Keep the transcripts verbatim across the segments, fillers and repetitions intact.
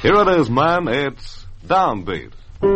Here it is, man. It's Downbeat.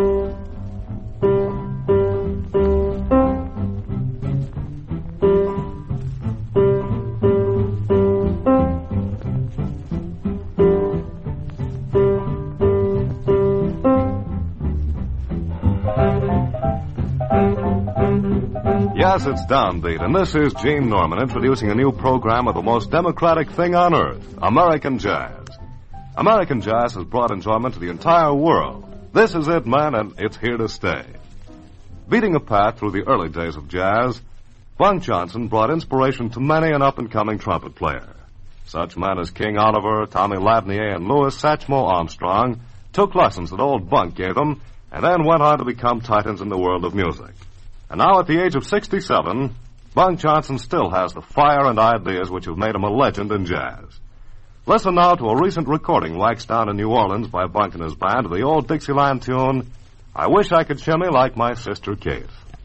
Yes, it's Downbeat, and this is Gene Norman introducing a new program of the most democratic thing on earth, American jazz. American jazz has brought enjoyment to the entire world. This is it, man, and it's here to stay. Beating a path through the early days of jazz, Bunk Johnson brought inspiration to many an up-and-coming trumpet player. Such men as King Oliver, Tommy Ladnier, and Louis Satchmo Armstrong took lessons that old Bunk gave them and then went on to become titans in the world of music. And now, at the age of sixty-seven, Bunk Johnson still has the fire and ideas which have made him a legend in jazz. Listen now to a recent recording waxed down in New Orleans by Bunk and his band of the old Dixieland tune, I Wish I Could Shimmy Like My Sister Kate.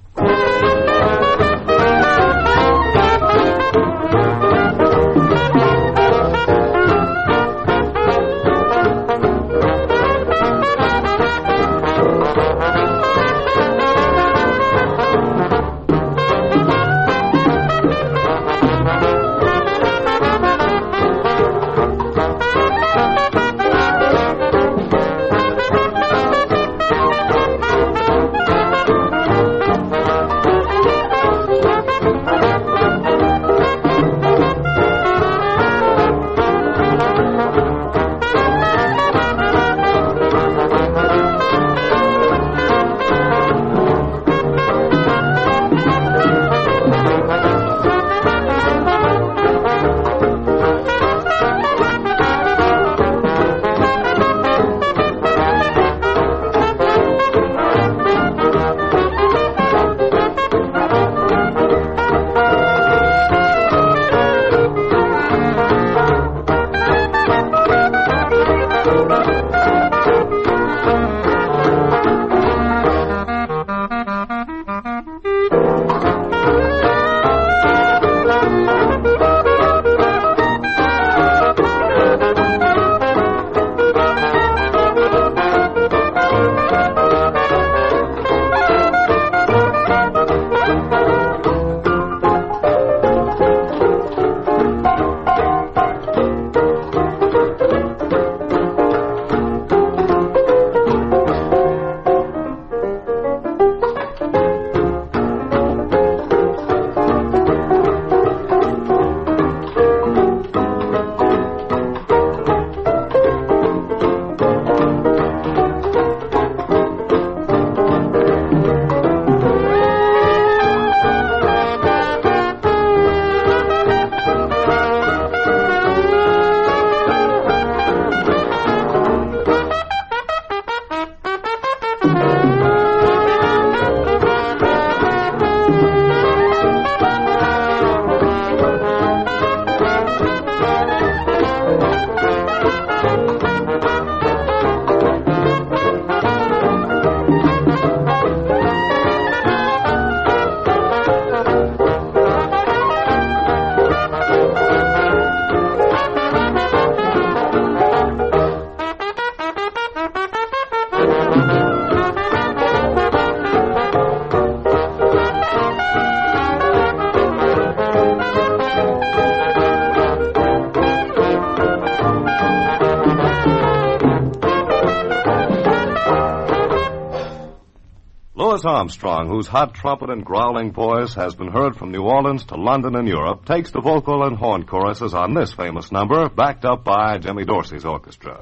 Louis Armstrong, whose hot trumpet and growling voice has been heard from New Orleans to London and Europe, takes the vocal and horn choruses on this famous number, backed up by Jimmy Dorsey's orchestra.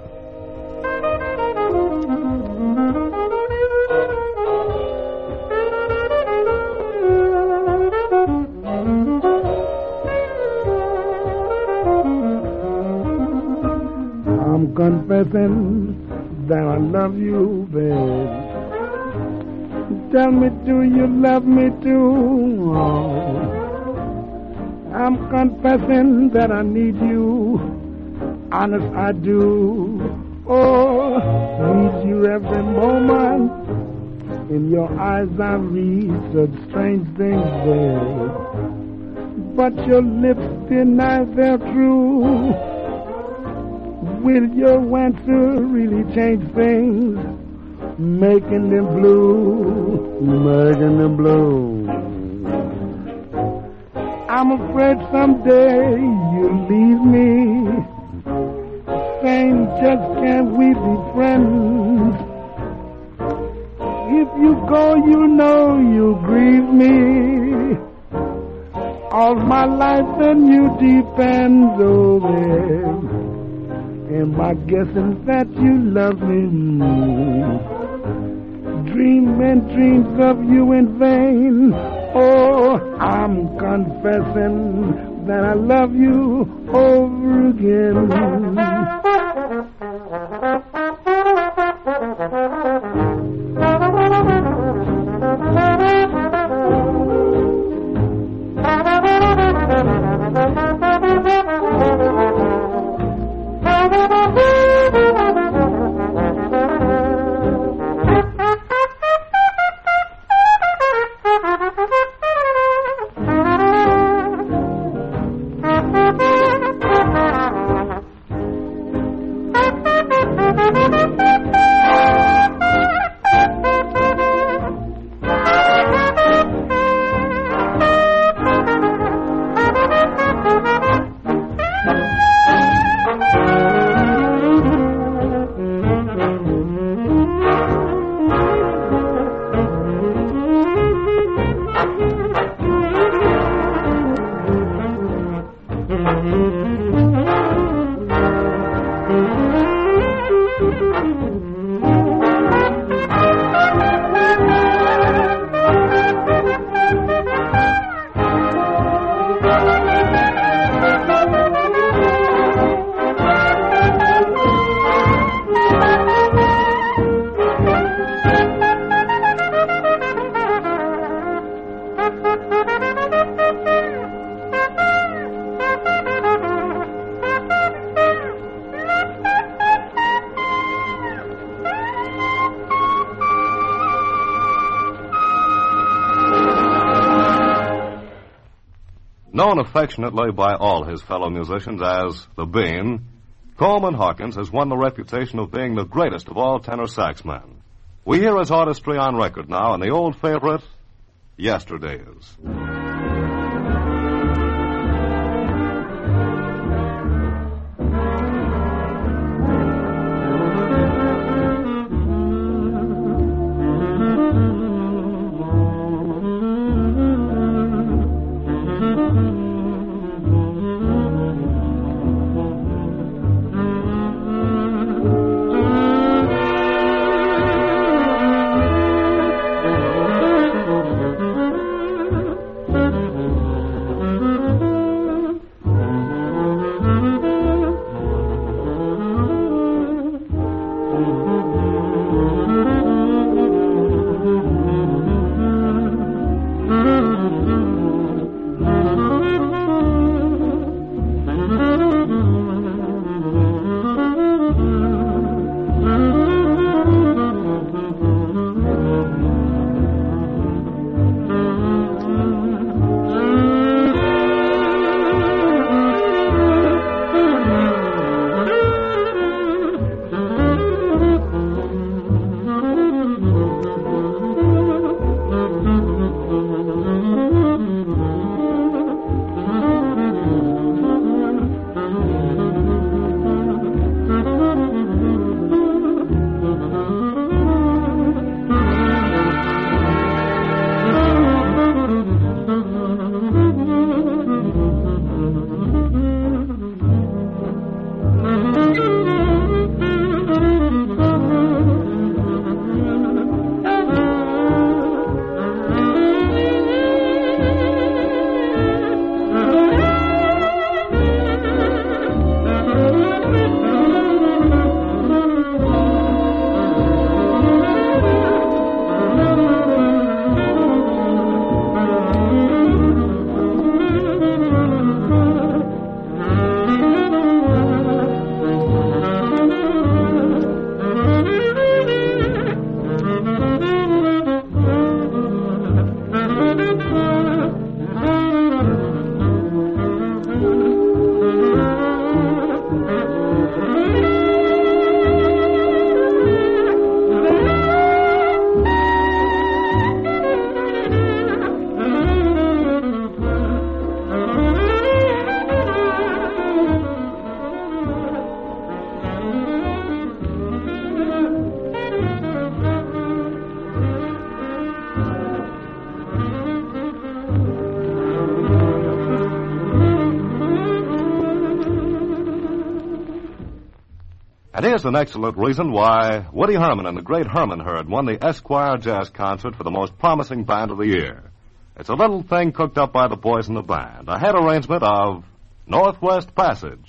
I'm confessing that I love you, babe. Tell me, do you love me too? Oh, I'm confessing that I need you. Honest, I do. Oh, need you every moment. In your eyes I read such strange things, babe. But your lips deny their truth. will your answer really change things? Making them blue, making them blue. I'm afraid someday you'll leave me, saying just can't we be friends? If you go, you know you'll grieve me. All my life on you depends, oh babe. Am I guessing that you love me? Dreaming dreams of you in vain. Oh, I'm confessing that I love you over again. Known affectionately by all his fellow musicians as the Bean, Coleman Hawkins has won the reputation of being the greatest of all tenor saxmen. We hear his artistry on record now in the old favorite, Yesterdays. here's an excellent reason why Woody Herman and the Great Herman Herd won the Esquire Jazz Concert for the most promising band of the year. It's a little thing cooked up by the boys in the band, a head arrangement of Northwest Passage.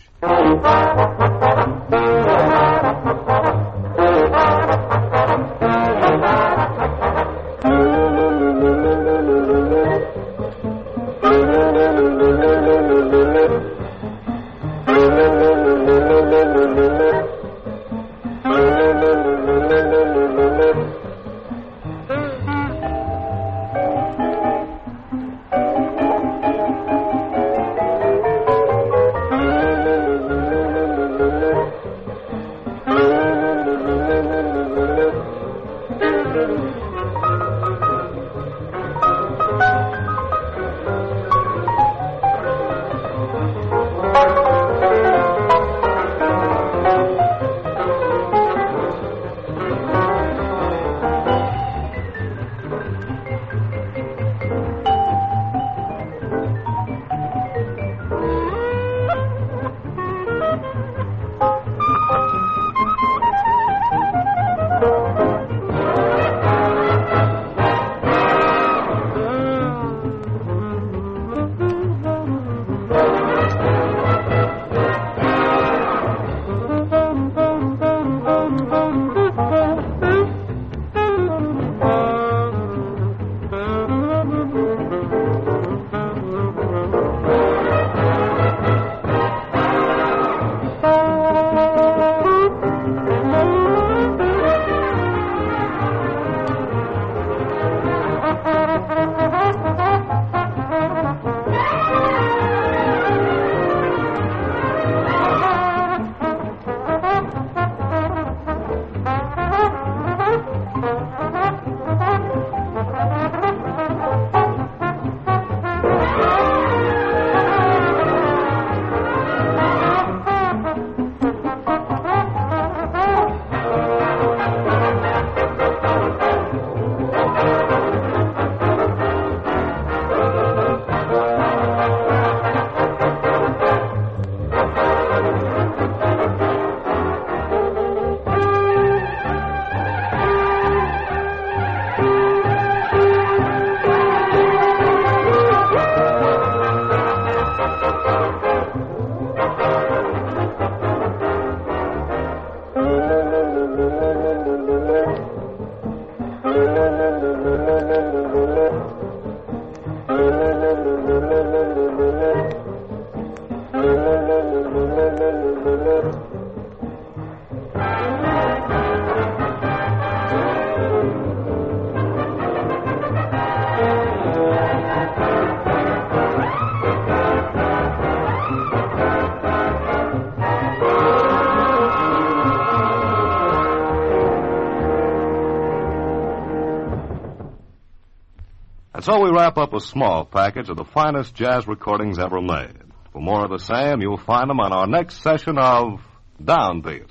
And so we wrap up a small package of the finest jazz recordings ever made. For more of the same, you'll find them on our next session of Downbeat.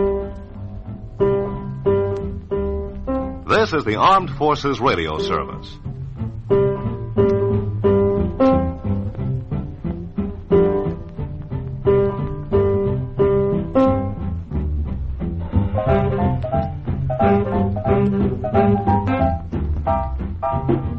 This is the Armed Forces Radio Service. Thank you.